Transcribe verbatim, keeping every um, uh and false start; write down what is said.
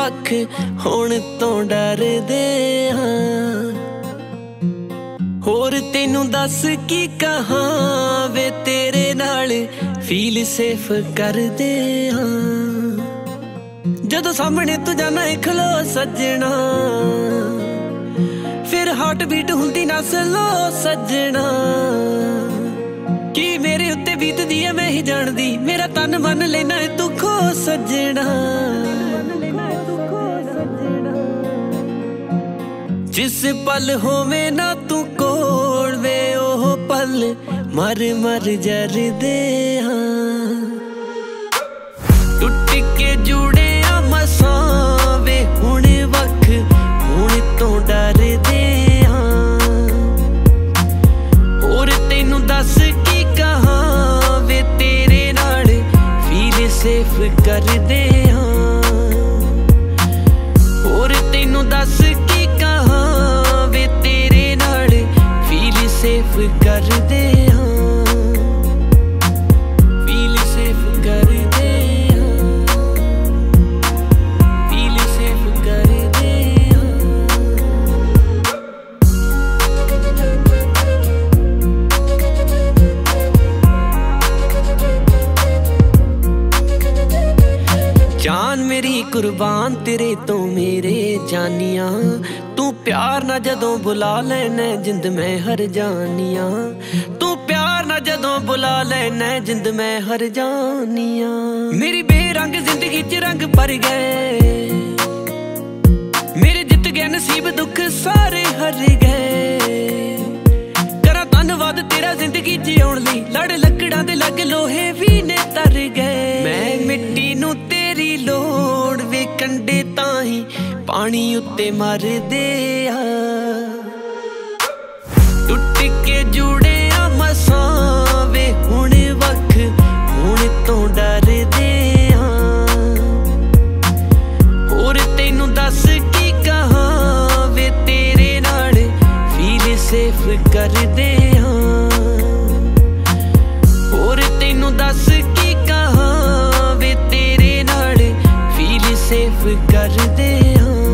वख होण तो डरदे हां। होर तेनू दस की कहां वे तेरे नाल फील सेफ करदे हां। जदों सामने तू जाना खलो सजना, फिर हार्ट बीट हुंदी ना स्लो सजना। कि मेरे उत्ते बीतदी है मैं ही जानदी, मेरा तन मन लेना है तू खो सजना। जिस पल होवे ना तू कोल वे ओह पल मर मर जरदे हां। टुट के जुड़े आ मसां वे हुण वख हुण तो डरदे हां। होर तेनू दस की कहां वे तेरे नाल फील सेफ करदे हां। होर तेनू दस की कहां वे तेरे नाल फील सेफ करदे हां। फील सेफ करदे हां, फील सेफ करदे जान मेरी कुर्बान तेरे तो मेरे जानिया। तू प्यार ना जदों बुला लेना जिंद में हर जानिया। तू प्यार ना जदों बुला लेना जिंद में हर जानिया। मेरी बेरंग जिंदगी च रंग भर गए, मेरे जित गए नसीब दुख सारे हर गए। करा धन्नवाद तेरा जिंदगी जिउण लई, लड़ लकड़ां दे लग लोहे भी ने तर गए। मैं मिट्टी नू तेरी लोड़ वे कंडे ताही पानी उत्ते मरदे आ। टुट के जुड़े आ मसां वे हुण वख हुण तो डरदे हां। होर तेनू दस की कहां वे तेरे नाल फील सेफ करदे हां। होर तेनू दस की कहां वे तेरे नाल फील सेफ करदे हां।